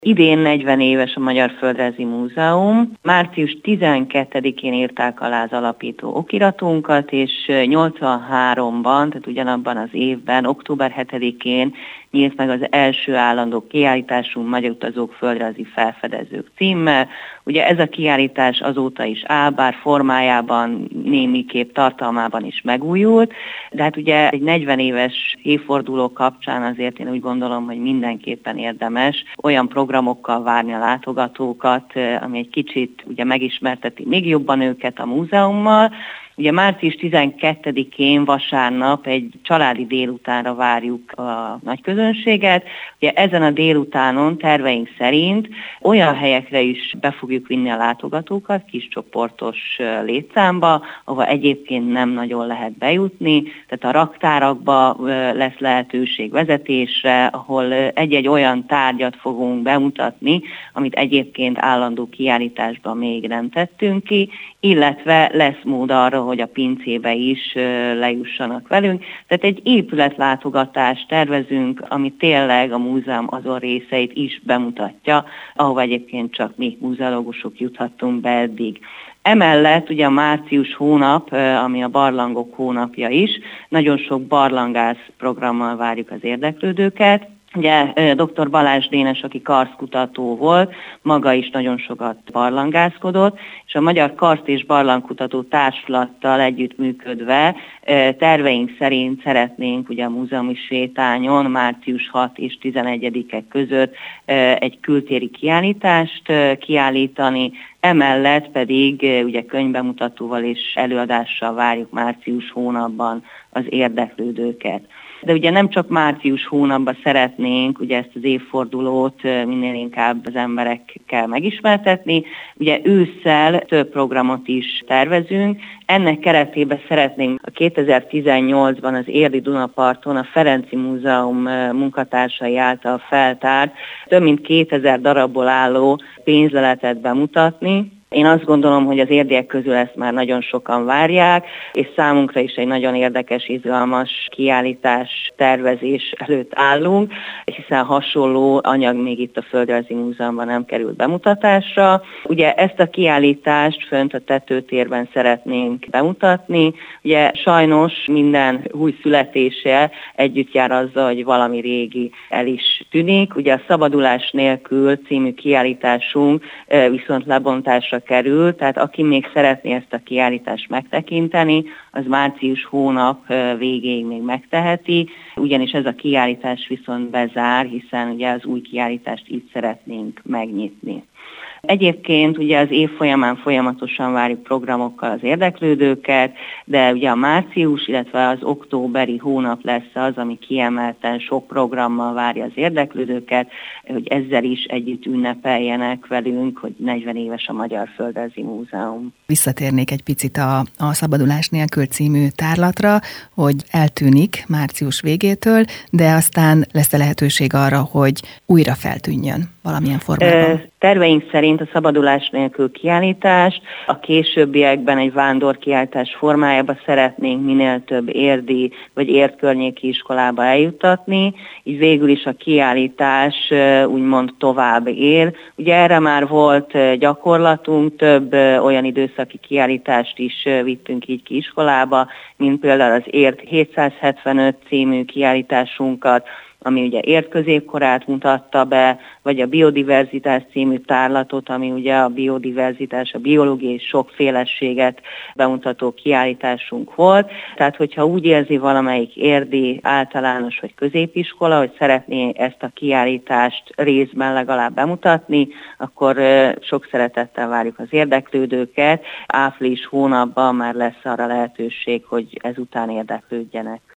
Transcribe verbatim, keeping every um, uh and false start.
Idén negyven éves a Magyar Földrajzi Múzeum. március tizenkettedikén írták alá az alapító okiratunkat, és nyolcvanháromban, tehát ugyanabban az évben, október hetedikén nyílt meg az első állandó kiállításunk Magyar Utazók Földrajzi Felfedezők címmel. Ugye ez a kiállítás azóta is áll, bár formájában, némiképp tartalmában is megújult, de hát ugye egy negyven éves évforduló kapcsán azért én úgy gondolom, hogy mindenképpen érdemes olyan programokkal várni a látogatókat, ami egy kicsit ugye megismerteti még jobban őket a múzeummal. Ugye március tizenkettedikén vasárnap egy családi délutánra várjuk a nagyközönséget. Ugye ezen a délutánon terveink szerint olyan helyekre is be fogjuk vinni a látogatókat, kis csoportos létszámba, ahova egyébként nem nagyon lehet bejutni. Tehát a raktárakba lesz lehetőség vezetésre, ahol egy-egy olyan tárgyat fogunk bemutatni, amit egyébként állandó kiállításban még nem tettünk ki, illetve lesz mód arra, hogy a pincébe is lejussanak velünk. Tehát egy épületlátogatást tervezünk, ami tényleg a múzeum azon részeit is bemutatja, ahova egyébként csak mi múzeológusok juthattunk be eddig. Emellett ugye a március hónap, ami a barlangok hónapja is, nagyon sok barlangász programmal várjuk az érdeklődőket. Ugye dr. Balázs Dénes, aki karszkutató volt, maga is nagyon sokat barlangászkodott, és a Magyar Karszt- és Barlangkutató Társulattal együttműködve terveink szerint szeretnénk ugye a múzeumi sétányon március hatodika és tizenegyedike között egy kültéri kiállítást kiállítani, emellett pedig ugye könyvbemutatóval és előadással várjuk március hónapban az érdeklődőket. De ugye nem csak március hónapban szeretnénk ugye ezt az évfordulót minél inkább az emberekkel megismertetni, ugye ősszel több programot is tervezünk. Ennek keretében szeretnénk a kétezer-tizennyolcban az érdi Dunaparton a Ferenczy Múzeum munkatársai által feltárt több mint kétezer darabból álló pénzleletet bemutatni. Én azt gondolom, hogy az érdiek közül ezt már nagyon sokan várják, és számunkra is egy nagyon érdekes, izgalmas kiállítás tervezés előtt állunk, hiszen hasonló anyag még itt a Földrajzi Múzeumban nem került bemutatásra. Ugye ezt a kiállítást fönt a tetőtérben szeretnénk bemutatni. Ugye sajnos minden új születése együtt jár azzal, hogy valami régi el is tűnik. Ugye a Szabadulás nélkül című kiállításunk viszont lebontásra kerül, tehát aki még szeretné ezt a kiállítást megtekinteni, az március hónap végéig még megteheti, ugyanis ez a kiállítás viszont bezár, hiszen ugye az új kiállítást így szeretnénk megnyitni. Egyébként ugye az év folyamán folyamatosan várjuk programokkal az érdeklődőket, de ugye a március, illetve az októberi hónap lesz az, ami kiemelten sok programmal várja az érdeklődőket, hogy ezzel is együtt ünnepeljenek velünk, hogy negyven éves a Magyar Földrajzi Múzeum. Visszatérnék egy picit a, a Szabadulás nélkül című tárlatra, hogy eltűnik március végétől, de aztán lesz-e lehetőség arra, hogy újra feltűnjön valamilyen formában? Terveink szerint a Szabadulás nélkül kiállítást a későbbiekben egy vándorkiállítás formájában szeretnénk minél több érdi vagy ért környéki iskolába eljuttatni, így végül is a kiállítás úgymond tovább él. Ugye erre már volt gyakorlatunk, több olyan időszaki kiállítást is vittünk így ki iskolába, mint például az Ért hétszázhetvenöt című kiállításunkat, ami ugye ért középkorát mutatta be, vagy a Biodiverzitás című tárlatot, ami ugye a biodiverzitás, a biológiai sokféleséget bemutató kiállításunk volt. Tehát, hogyha úgy érzi valamelyik érdi általános vagy középiskola, hogy szeretné ezt a kiállítást részben legalább bemutatni, akkor sok szeretettel várjuk az érdeklődőket. Április hónapban már lesz arra lehetőség, hogy ezután érdeklődjenek.